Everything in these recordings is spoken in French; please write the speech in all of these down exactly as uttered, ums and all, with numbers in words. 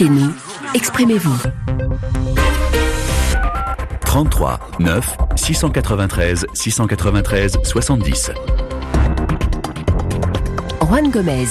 Appelez-nous, exprimez-vous. trente-trois neuf six cent quatre-vingt-treize six cent quatre-vingt-treize soixante-dix. Juan Gomez.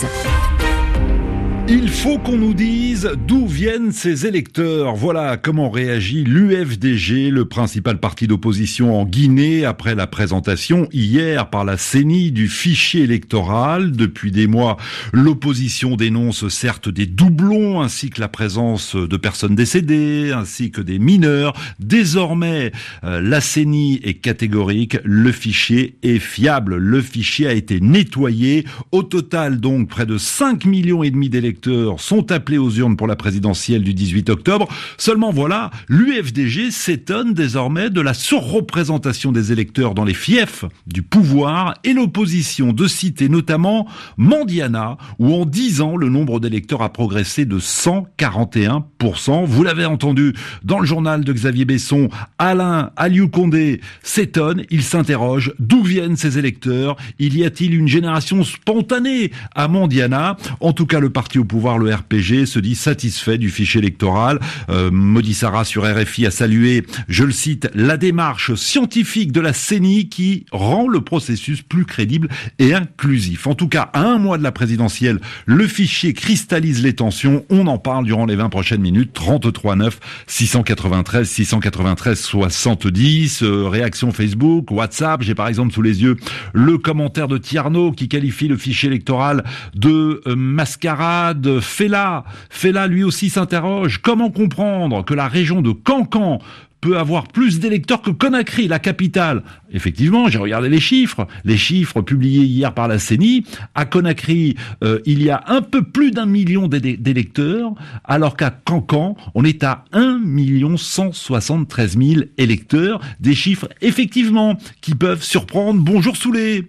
Il faut qu'on nous dise d'où viennent ces électeurs. Voilà comment réagit l'U F D G, le principal parti d'opposition en Guinée, après la présentation hier par la C E N I du fichier électoral. Depuis des mois, l'opposition dénonce certes des doublons, ainsi que la présence de personnes décédées, ainsi que des mineurs. Désormais, euh, la C E N I est catégorique, le fichier est fiable. Le fichier a été nettoyé. Au total, donc, près de cinq millions et demi d'électeurs sont appelés aux urnes pour la présidentielle du dix-huit octobre. Seulement voilà, l'U F D G s'étonne désormais de la surreprésentation des électeurs dans les fiefs du pouvoir et l'opposition de citer notamment Mandiana, où en dix ans, le nombre d'électeurs a progressé de cent quarante et un pour cent. Vous l'avez entendu dans le journal de Xavier Besson, Alain Aliou-Condé s'étonne, il s'interroge, d'où viennent ces électeurs? Il y a-t-il une génération spontanée à Mandiana? En tout cas, le parti au pouvoir, le R P G, se dit satisfait du fichier électoral. Euh, Modi Sarah sur R F I a salué, je le cite, la démarche scientifique de la C E N I qui rend le processus plus crédible et inclusif. En tout cas, à un mois de la présidentielle, le fichier cristallise les tensions. On en parle durant les vingt prochaines minutes. trente-trois neuf six cent quatre-vingt-treize six cent quatre-vingt-treize soixante-dix. Euh, réaction Facebook, WhatsApp. J'ai par exemple sous les yeux le commentaire de Tierno qui qualifie le fichier électoral de euh, mascarade. Fela, Fela lui aussi s'interroge. Comment comprendre que la région de Kankan peut avoir plus d'électeurs que Conakry, la capitale? Effectivement, j'ai regardé les chiffres, les chiffres publiés hier par la C E N I. À Conakry, euh, il y a un peu plus d'un million d'électeurs, alors qu'à Kankan, on est à un million cent soixante-treize mille électeurs. Des chiffres, effectivement, qui peuvent surprendre. Bonjour Soulé.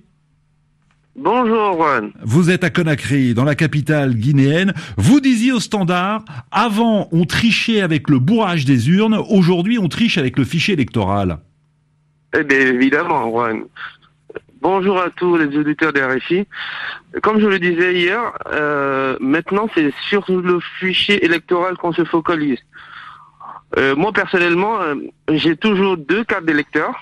Bonjour Juan. Vous êtes à Conakry, dans la capitale guinéenne. Vous disiez au Standard, avant on trichait avec le bourrage des urnes, aujourd'hui on triche avec le fichier électoral. Eh bien évidemment Juan. Bonjour à tous les auditeurs de R F I. Comme je le disais hier, euh, maintenant c'est sur le fichier électoral qu'on se focalise. Euh, moi personnellement, euh, j'ai toujours deux cartes d'électeurs.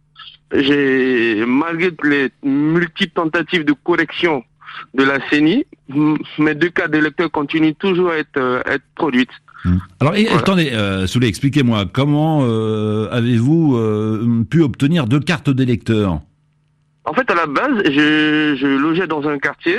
J'ai, malgré les multiples tentatives de correction de la C E N I, mes deux cartes d'électeurs continuent toujours à être, euh, à être produites. Alors, et, voilà. attendez, euh, Soulé, expliquez-moi, comment euh, avez-vous euh, pu obtenir deux cartes d'électeurs? En fait, à la base, je, je logeais dans un quartier.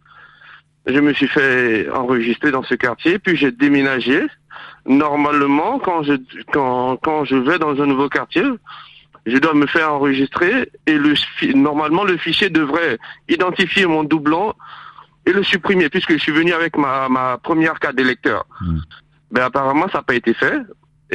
Je me suis fait enregistrer dans ce quartier, puis j'ai déménagé. Normalement, quand je, quand, quand je vais dans un nouveau quartier, je dois me faire enregistrer et le, normalement le fichier devrait identifier mon doublon et le supprimer puisque je suis venu avec ma, ma première carte d'électeur. Mmh. Mais apparemment ça n'a pas été fait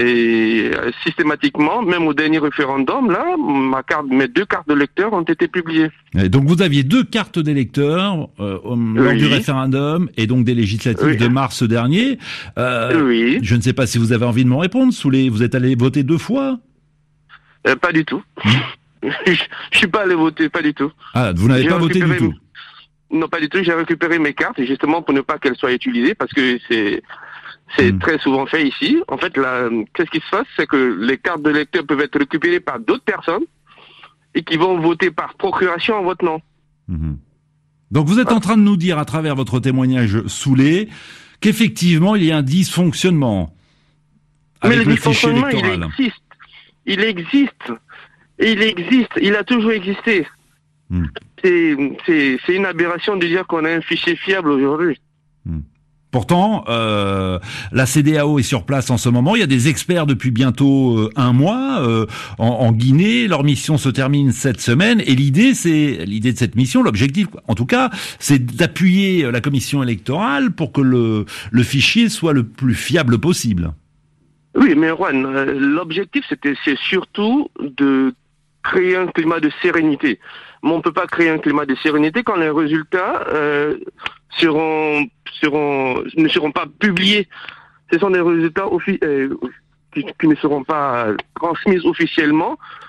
et euh, systématiquement, même au dernier référendum, là, ma carte, mes deux cartes d'électeur ont été publiées. Et donc vous aviez deux cartes d'électeurs euh, lors oui. du référendum et donc des législatives oui. de mars dernier. Euh, oui. Je ne sais pas si vous avez envie de m'en répondre, Soulé. Vous êtes allé voter deux fois? Euh, pas du tout. je, je suis pas allé voter, pas du tout. Ah, vous n'avez pas voté du tout? Non, pas du tout. J'ai récupéré mes cartes justement pour ne pas qu'elles soient utilisées parce que c'est c'est mmh. très souvent fait ici. En fait, là, qu'est-ce qui se passe, c'est que les cartes de lecteur peuvent être récupérées par d'autres personnes et qui vont voter par procuration en votre nom. Mmh. Donc vous êtes voilà. en train de nous dire à travers votre témoignage Soulé qu'effectivement il y a un dysfonctionnement avec Mais le, le dysfonctionnement, fichier électoral. Il existe. Il existe, il existe, il a toujours existé. Mmh. C'est, c'est, c'est une aberration de dire qu'on a un fichier fiable aujourd'hui. Mmh. Pourtant, euh, la C D A O est sur place en ce moment. Il y a des experts depuis bientôt euh, un mois euh, en, en Guinée. Leur mission se termine cette semaine. Et l'idée, c'est l'idée de cette mission, l'objectif, en tout cas, c'est d'appuyer la commission électorale pour que le, le fichier soit le plus fiable possible. Oui, mais Juan, euh, l'objectif, c'était, c'est surtout de créer un climat de sérénité. Mais on ne peut pas créer un climat de sérénité quand les résultats euh, seront, seront, ne seront pas publiés. Ce sont des résultats offi- euh, qui, qui ne seront pas transmis officiellement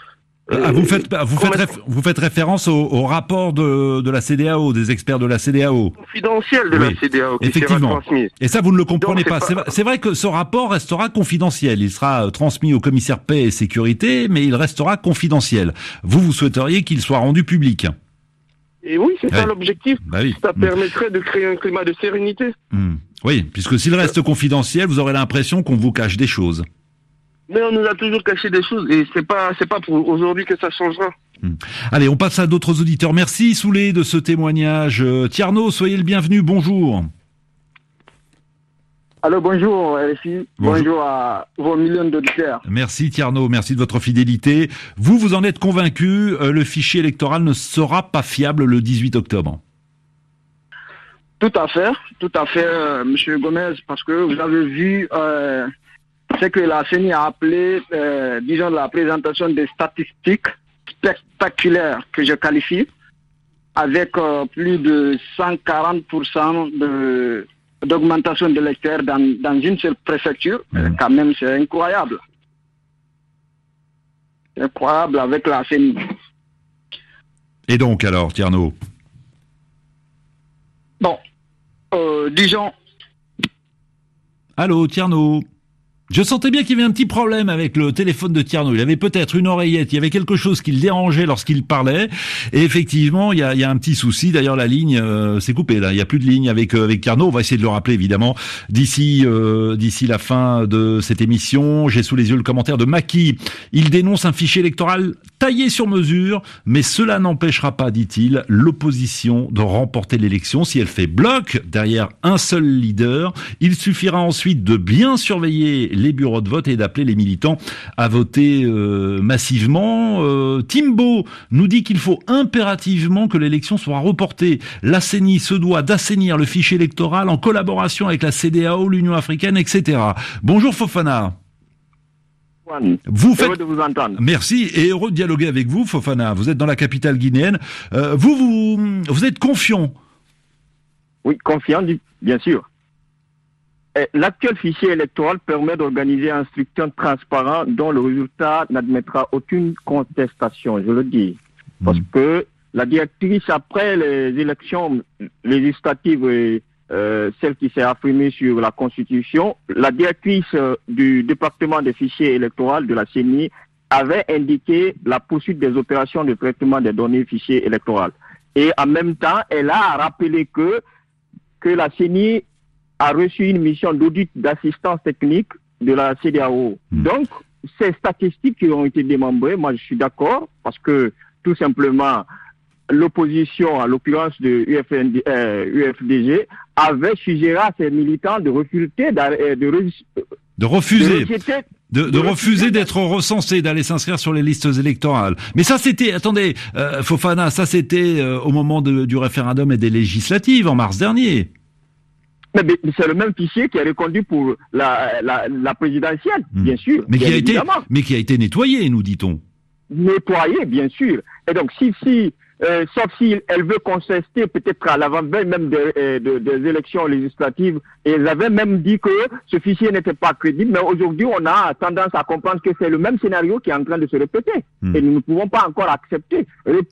Ah, vous faites, vous faites, réf- vous faites référence au, au rapport de, de la C D A O, des experts de la C D A O. Confidentiel de Oui, la C D A O qui sera effectivement. transmise. Et ça, vous ne le comprenez Donc, pas. c'est C'est, pas- vrai- c'est vrai que ce rapport restera confidentiel. Il sera euh, transmis au commissaire paix et sécurité, mais il restera confidentiel. Vous, vous souhaiteriez qu'il soit rendu public. Et oui, c'est Ouais. ça l'objectif. Bah oui. Ça Mm. permettrait de créer un climat de sérénité. Mm. Oui, puisque s'il reste confidentiel, vous aurez l'impression qu'on vous cache des choses. Mais on nous a toujours caché des choses et c'est pas, c'est pas pour aujourd'hui que ça changera. Mm. Allez, on passe à d'autres auditeurs. Merci Soulé de ce témoignage. Euh, Tierno, soyez le bienvenu. Bonjour. Alors bonjour R F I, Bonjour. bonjour à vos millions d'auditeurs. Merci Tierno, merci de votre fidélité. Vous, vous en êtes convaincu, euh, le fichier électoral ne sera pas fiable le dix-huit octobre. Tout à fait, tout à fait, euh, Monsieur Gomez, parce que vous avez vu euh, ce que la C E N I a appelé, euh, disons, la présentation des statistiques spectaculaires que je qualifie, avec euh, plus de cent quarante pour cent de d'augmentation d'électeurs dans, dans une seule préfecture. Mmh. Euh, quand même, c'est incroyable. C'est incroyable avec la C E N I. Et donc alors, Tierno? Bon, euh, disons, Allô, Tierno? Je sentais bien qu'il y avait un petit problème avec le téléphone de Tierno. Il avait peut-être une oreillette, il y avait quelque chose qui le dérangeait lorsqu'il parlait. Et effectivement, il y a, il y a un petit souci. D'ailleurs, la ligne euh, s'est coupée là. Il n'y a plus de ligne avec euh, avec Tierno. On va essayer de le rappeler évidemment d'ici euh, d'ici la fin de cette émission. J'ai sous les yeux le commentaire de Maki. Il dénonce un fichier électoral taillé sur mesure, mais cela n'empêchera pas, dit-il, l'opposition de remporter l'élection si elle fait bloc derrière un seul leader. Il suffira ensuite de bien surveiller les bureaux de vote et d'appeler les militants à voter euh, massivement. Euh, Timbo nous dit qu'il faut impérativement que l'élection soit reportée. La C E N I se doit d'assainir le fichier électoral en collaboration avec la C D A O, l'Union africaine, et cetera. Bonjour Fofana. Vous faites... heureux de vous entendre. Merci et heureux de dialoguer avec vous, Fofana. Vous êtes dans la capitale guinéenne. Euh, vous, vous, vous êtes confiant? Oui, confiant, bien sûr. L'actuel fichier électoral permet d'organiser un scrutin transparent dont le résultat n'admettra aucune contestation, je le dis. Parce mmh. que la directrice, après les élections législatives, et, euh, celle qui s'est affirmée sur la Constitution, la directrice euh, du département des fichiers électoraux de la C E N I avait indiqué la poursuite des opérations de traitement des données fichiers électoraux. Et en même temps, elle a rappelé que, que la C E N I a reçu une mission d'audit d'assistance technique de la C D A O. Mmh. Donc, ces statistiques qui ont été démembrées, moi je suis d'accord, parce que tout simplement, l'opposition, à l'occurrence de U F N D, euh, U F D G, avait suggéré à ses militants de refuser, de, de, de refuser. De rejeter, De, de, de refuser d'être recensé, d'aller s'inscrire sur les listes électorales. Mais ça, c'était, attendez, euh, Fofana, ça c'était euh, au moment de, du référendum et des législatives en mars dernier. Mais, mais c'est le même fichier qui est reconduit pour la, la, la présidentielle, mmh. bien sûr. Mais qui bien a été, évidemment. mais qui a été nettoyé, nous dit-on. Nettoyé, bien sûr. Et donc, si, si, euh, sauf si elle veut contester peut-être à l'avant-veille même des, de, des élections législatives, et elle avait même dit que ce fichier n'était pas crédible, mais aujourd'hui, on a tendance à comprendre que c'est le même scénario qui est en train de se répéter. Mmh. Et nous ne pouvons pas encore accepter,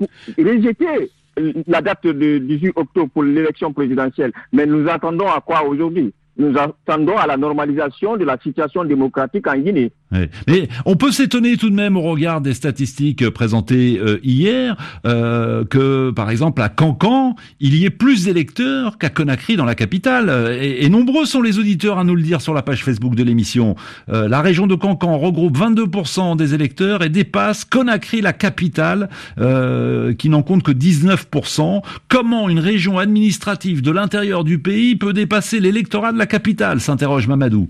rejeter la date de dix-huit octobre pour l'élection présidentielle. Mais nous attendons à quoi aujourd'hui? Nous attendons à la normalisation de la situation démocratique en Guinée. Oui. Mais on peut s'étonner tout de même au regard des statistiques présentées euh, hier euh, que, par exemple, à Cancan, il y ait plus d'électeurs qu'à Conakry dans la capitale. Et, et nombreux sont les auditeurs à nous le dire sur la page Facebook de l'émission. Euh, la région de Cancan regroupe vingt-deux pour cent des électeurs et dépasse Conakry, la capitale, euh, qui n'en compte que dix-neuf pour cent. Comment une région administrative de l'intérieur du pays peut dépasser l'électorat de la capitale, s'interroge Mamadou.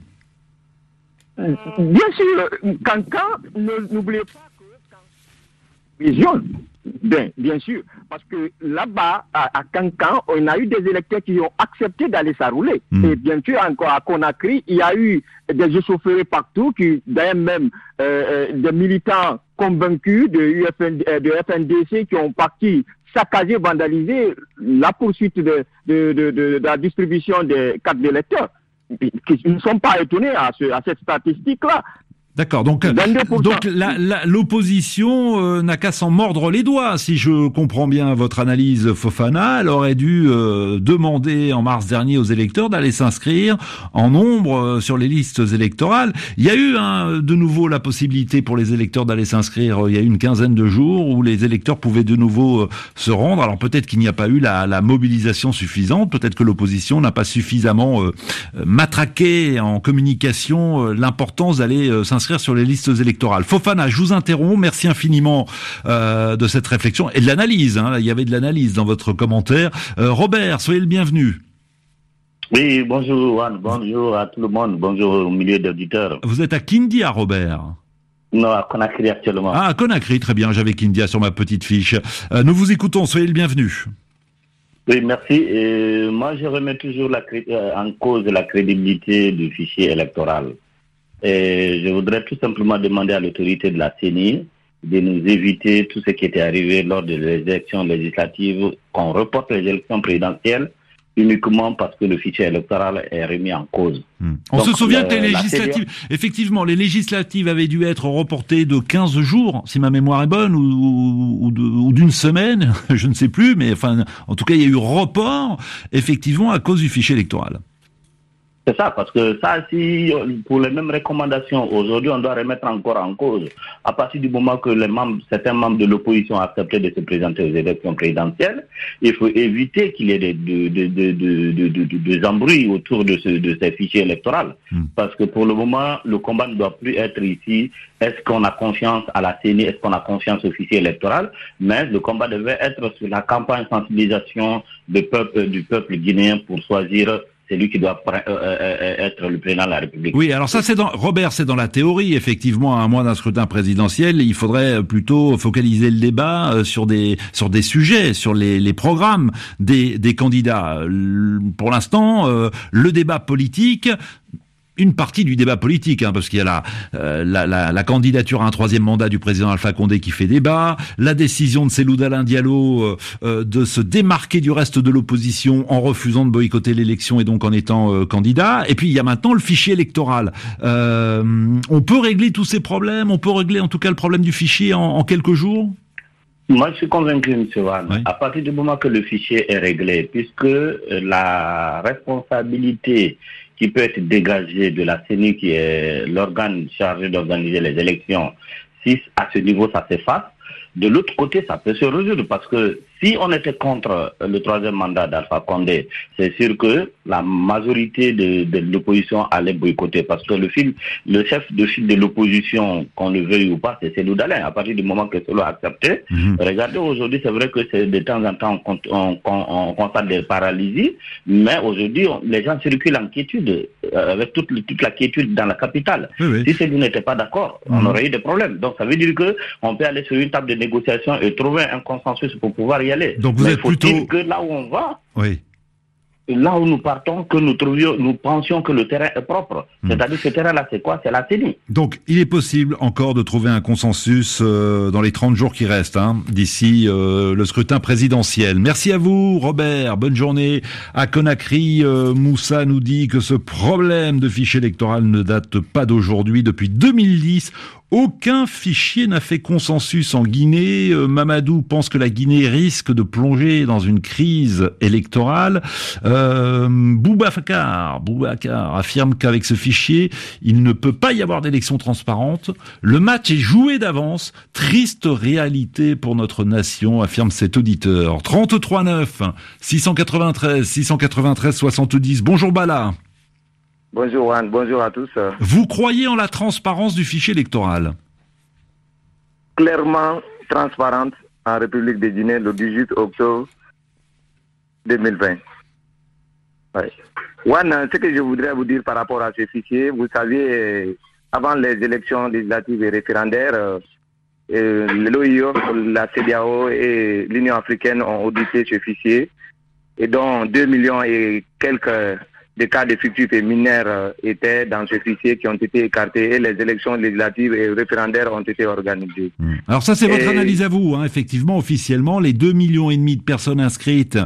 Bien sûr, Cancan, n'oubliez pas que région, bien, bien sûr, parce que là-bas, à, à Cancan, on a eu des électeurs qui ont accepté d'aller s'enrouler. Mmh. Et bien sûr, encore à Conakry, il y a eu des échauffourées partout, qui, d'ailleurs même euh, des militants convaincus de, U F N, de F N D C qui ont parti saccager, vandaliser la poursuite de, de, de, de, de la distribution des cartes d'électeurs. Ils ne sont pas étonnés à, ce, à cette statistique-là. D'accord, donc, donc la, la, l'opposition euh, n'a qu'à s'en mordre les doigts. Si je comprends bien votre analyse, Fofana, elle aurait dû euh, demander en mars dernier aux électeurs d'aller s'inscrire en nombre euh, sur les listes électorales. Il y a eu hein, de nouveau la possibilité pour les électeurs d'aller s'inscrire euh, il y a eu une quinzaine de jours où les électeurs pouvaient de nouveau euh, se rendre. Alors peut-être qu'il n'y a pas eu la, la mobilisation suffisante, peut-être que l'opposition n'a pas suffisamment euh, matraqué en communication euh, l'importance d'aller euh, s'inscrire sur les listes électorales. Fofana, je vous interromps. Merci infiniment euh, de cette réflexion et de l'analyse. Hein. Il y avait de l'analyse dans votre commentaire. Euh, Robert, soyez le bienvenu. Oui, bonjour Juan, bonjour à tout le monde, bonjour au milieu d'auditeurs. Vous êtes à Kindia, Robert? Non, à Conakry actuellement. Ah, à Conakry, très bien. J'avais Kindia sur ma petite fiche. Euh, nous vous écoutons. Soyez le bienvenu. Oui, merci. Et moi, je remets toujours la, en cause la crédibilité du fichier électoral. Et je voudrais tout simplement demander à l'autorité de la C E N I de nous éviter tout ce qui était arrivé lors des élections législatives, qu'on reporte les élections présidentielles uniquement parce que le fichier électoral est remis en cause. Mmh. On Donc, se souvient euh, que les législatives, C D A... effectivement, les législatives avaient dû être reportées de quinze jours, si ma mémoire est bonne, ou, ou, ou d'une semaine, je ne sais plus, mais enfin, en tout cas, il y a eu report, effectivement, à cause du fichier électoral. C'est ça, parce que ça, si pour les mêmes recommandations, aujourd'hui, on doit remettre encore en cause. À partir du moment que les membres, certains membres de l'opposition ont accepté de se présenter aux élections présidentielles, il faut éviter qu'il y ait des, des, des, des, des, des, des embrouilles autour de, ce, de ces fichiers électoraux. Mmh. Parce que pour le moment, le combat ne doit plus être ici. Est-ce qu'on a confiance à la C E N I? Est-ce qu'on a confiance au fichier électoral? Mais le combat devait être sur la campagne de sensibilisation du peuple, du peuple guinéen pour choisir c'est lui qui doit euh, euh, être le président de la République. Oui, alors ça c'est dans Robert, c'est dans la théorie. Effectivement, à un mois d'un scrutin présidentiel, il faudrait plutôt focaliser le débat sur des sur des sujets, sur les, les programmes des des candidats. Pour l'instant, euh, le débat politique. Une partie du débat politique, hein, parce qu'il y a la, euh, la, la, la candidature à un troisième mandat du président Alpha Condé qui fait débat, la décision de Cellou Dalein Diallo euh, euh, de se démarquer du reste de l'opposition en refusant de boycotter l'élection et donc en étant euh, candidat, et puis il y a maintenant le fichier électoral. Euh, on peut régler tous ces problèmes, on peut régler en tout cas le problème du fichier en, en quelques jours? Moi, je suis convaincu, M. Van, oui. À partir du moment que le fichier est réglé, puisque la responsabilité qui peut être dégagée de la C E N I, qui est l'organe chargé d'organiser les élections, si à ce niveau ça s'efface, de l'autre côté, ça peut se résoudre, parce que si on était contre le troisième mandat d'Alpha Condé, c'est sûr que la majorité de, de l'opposition allait boycotter, parce que le fil, le chef de file de l'opposition, qu'on le veuille ou pas, c'est Cellou Dalein. À partir du moment que cela a accepté, mm-hmm. Regardez, aujourd'hui, c'est vrai que c'est de temps en temps, on, on, on, on constate des paralysies, mais aujourd'hui, on, les gens circulent en quiétude, euh, avec toute, toute la quiétude dans la capitale. Oui, oui. Si Cellou n'était pas d'accord, mm-hmm. on aurait eu des problèmes. Donc, ça veut dire que on peut aller sur une table de négociation et trouver un consensus pour pouvoir y aller. Donc vous Mais êtes plutôt que là où on va, oui. là où nous partons, que nous trouvions, nous pensions que le terrain est propre. Mmh. C'est-à-dire que ce terrain-là, c'est quoi? C'est la C E N I. Donc il est possible encore de trouver un consensus euh, dans les trente jours qui restent, hein, d'ici euh, le scrutin présidentiel. Merci à vous, Robert. Bonne journée à Conakry. Euh, Moussa nous dit que ce problème de fichier électoral ne date pas d'aujourd'hui. Depuis deux mille dix, aucun fichier n'a fait consensus en Guinée. Euh, Mamadou pense que la Guinée risque de plonger dans une crise électorale. Euh, Boubacar, Boubacar affirme qu'avec ce fichier, il ne peut pas y avoir d'élection transparente. Le match est joué d'avance. Triste réalité pour notre nation, affirme cet auditeur. trente-trois neuf, six cent quatre-vingt-treize, six cent quatre-vingt-treize, soixante-dix. Bonjour Bala. Bonjour Anne, bonjour à tous. Vous croyez en la transparence du fichier électoral? Clairement transparente en République de Guinée le dix-huit octobre deux mille vingt. Ouais. One, ce que je voudrais vous dire par rapport à ce fichier, vous savez, avant les élections législatives et référendaires, euh, l'O I O, la C E D E A O et l'Union africaine ont audité ce fichier, et dont deux millions et quelques des cas de fictifs et mineurs euh, étaient dans ce fichier qui ont été écartés et les élections législatives et référendaires ont été organisées. Mmh. Alors ça, c'est votre et... analyse à vous, hein. Effectivement, officiellement, les deux millions et demi de personnes inscrites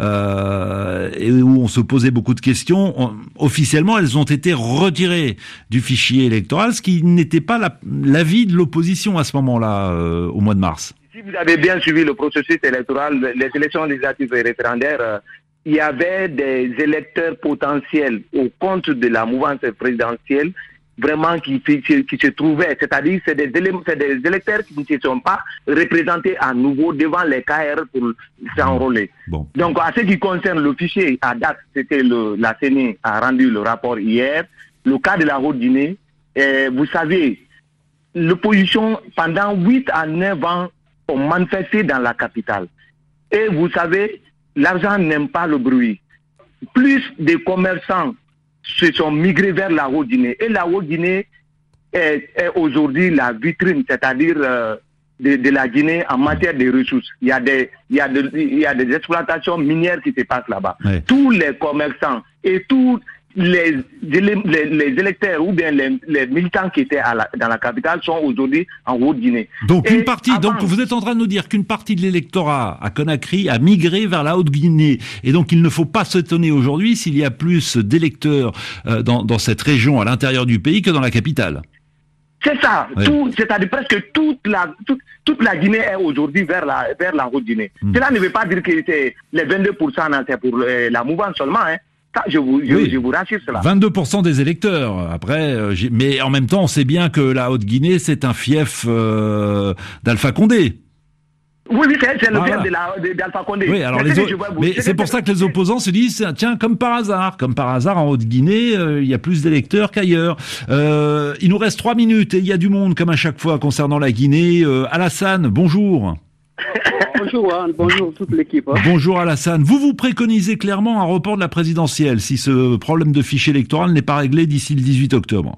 euh, et où on se posait beaucoup de questions, on, officiellement, elles ont été retirées du fichier électoral, ce qui n'était pas la, l'avis de l'opposition à ce moment-là, euh, au mois de mars. Si vous avez bien suivi le processus électoral, les élections législatives et référendaires, euh, il y avait des électeurs potentiels au compte de la mouvance présidentielle, vraiment qui, qui, qui se trouvaient, c'est-à-dire c'est des, éléments, c'est des électeurs qui ne se sont pas représentés à nouveau devant les K R pour s'enrôler. Bon. Donc, à ce qui concerne le fichier, à date, c'était le, la C E N I a rendu le rapport hier. Le cas de la Haute-Guinée, eh, vous savez, l'opposition, pendant huit à neuf ans, ont manifesté dans la capitale. Et vous savez, l'argent n'aime pas le bruit. Plus de commerçants se sont migrés vers la Haute-Guinée. Et la Haute-Guinée est, est aujourd'hui la vitrine, c'est-à-dire euh, de, de la Guinée en matière de ressources. Il y a des, il y a de, il y a des exploitations minières qui se passent là-bas. Ouais. Tous les commerçants et tous les, les, les électeurs ou bien les, les militants qui étaient à la, dans la capitale sont aujourd'hui en Haute-Guinée. Donc et une partie, avant, donc vous êtes en train de nous dire qu'une partie de l'électorat à Conakry a migré vers la Haute-Guinée. Et donc il ne faut pas s'étonner aujourd'hui s'il y a plus d'électeurs euh, dans, dans cette région à l'intérieur du pays que dans la capitale. C'est ça, oui. Tout, c'est-à-dire presque toute la, toute, toute la Guinée est aujourd'hui vers la, vers la Haute-Guinée. Mmh. Cela ne veut pas dire que c'est les vingt-deux pour cent, c'est pour euh, la mouvance seulement, hein. Ça, je vous, je, oui. je vous rassure cela. vingt-deux pour cent des électeurs. Après, euh, j'ai... mais en même temps, on sait bien que la Haute-Guinée, c'est un fief euh, d'Alpha Condé. Oui, oui, c'est, c'est le ah, fief voilà. de la, de, d'Alpha Condé. Oui, alors mais les autres, vous... mais c'est, c'est pour ça que les opposants se disent, tiens, comme par hasard, comme par hasard, en Haute-Guinée, euh, il y a plus d'électeurs qu'ailleurs. Euh, il nous reste trois minutes et il y a du monde, comme à chaque fois, concernant la Guinée. Euh, Alassane, bonjour. Bonjour, hein, bonjour toute l'équipe. Hein. Bonjour Alassane. Vous vous préconisez clairement un report de la présidentielle si ce problème de fichier électoral n'est pas réglé d'ici le dix-huit octobre.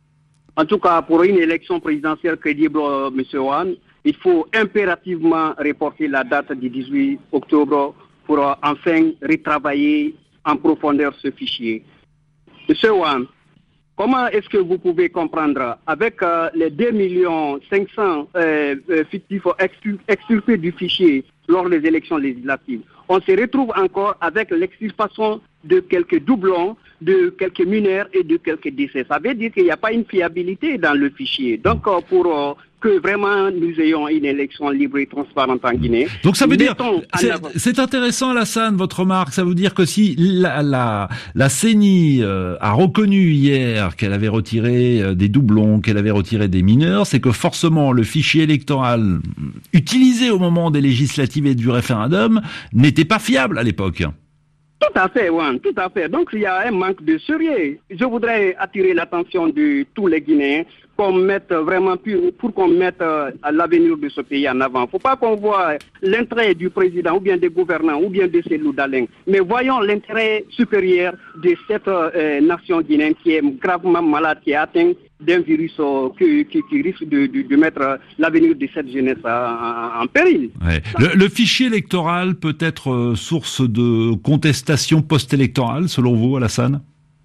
En tout cas, pour une élection présidentielle crédible, euh, M. Wan, il faut impérativement reporter la date du dix-huit octobre pour euh, enfin retravailler en profondeur ce fichier. M. Wan, comment est-ce que vous pouvez comprendre, avec euh, les deux millions cinq cents euh, euh, fictifs extirpés du fichier lors des élections législatives, on se retrouve encore avec l'extirpation de quelques doublons, de quelques mineurs et de quelques décès. Ça veut dire qu'il n'y a pas une fiabilité dans le fichier. Donc, euh, pour euh, que vraiment nous ayons une élection libre et transparente en Guinée. Donc ça veut dire, c'est, c'est intéressant Alassane, votre remarque, ça veut dire que si la, la, la C E N I euh, a reconnu hier qu'elle avait retiré euh, des doublons, qu'elle avait retiré des mineurs, c'est que forcément le fichier électoral utilisé au moment des législatives et du référendum n'était pas fiable à l'époque. Tout à fait, Juan, tout à fait. Donc il y a un manque de sérieux. Je voudrais attirer l'attention de tous les Guinéens qu'on mette vraiment pour qu'on mette l'avenir de ce pays en avant. Il ne faut pas qu'on voit l'intérêt du président ou bien des gouvernants ou bien de ces loups d'Alain, mais voyons l'intérêt supérieur de cette euh, nation guinéenne qui est gravement malade, qui est atteinte d'un virus euh, qui, qui, qui risque de, de, de mettre l'avenir de cette jeunesse en, en péril. Ouais. Le, le fichier électoral peut être euh, source de contestation post-électorale, selon vous, Alassane ?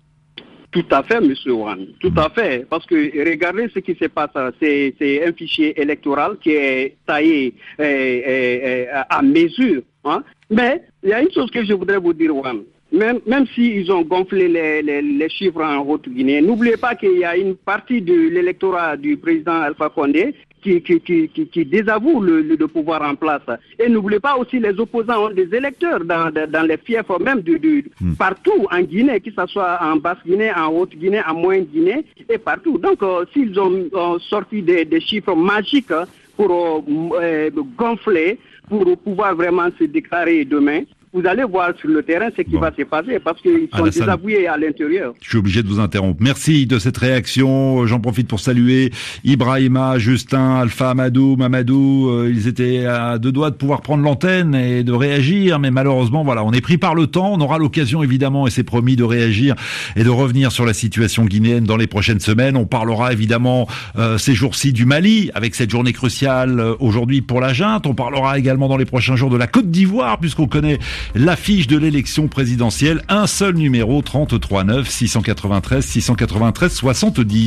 Tout à fait, M. Wan, tout à fait. Parce que regardez ce qui se passe, c'est, c'est un fichier électoral qui est taillé euh, euh, à mesure. Hein? Mais il y a une chose que je voudrais vous dire, Wan. Même, même s'ils ont gonflé les, les, les chiffres en Haute-Guinée, n'oubliez pas qu'il y a une partie de l'électorat du président Alpha Condé qui, qui, qui, qui, qui désavoue le, le, le pouvoir en place. Et n'oubliez pas aussi les opposants ont des électeurs dans, dans les fiefs même de, de, mmh. partout en Guinée, que ce soit en Basse-Guinée, en Haute-Guinée, en Moyenne-Guinée et partout. Donc euh, s'ils ont euh, sorti des, des chiffres magiques pour euh, gonfler, pour pouvoir vraiment se déclarer demain, vous allez voir sur le terrain ce qui bon. va se passer parce qu'ils sont Alassane, désavoués à l'intérieur. Je suis obligé de vous interrompre. Merci de cette réaction. J'en profite pour saluer Ibrahima, Justin, Alpha, Amadou, Mamadou. Euh, ils étaient à deux doigts de pouvoir prendre l'antenne et de réagir, mais malheureusement, voilà, on est pris par le temps. On aura l'occasion, évidemment, et c'est promis, de réagir et de revenir sur la situation guinéenne dans les prochaines semaines. On parlera évidemment euh, ces jours-ci du Mali, avec cette journée cruciale euh, aujourd'hui pour la junte. On parlera également dans les prochains jours de la Côte d'Ivoire, puisqu'on connaît l'affiche de l'élection présidentielle. Un seul numéro, trente-trois neuf, six cent quatre-vingt-treize, six cent quatre-vingt-treize, soixante-dix.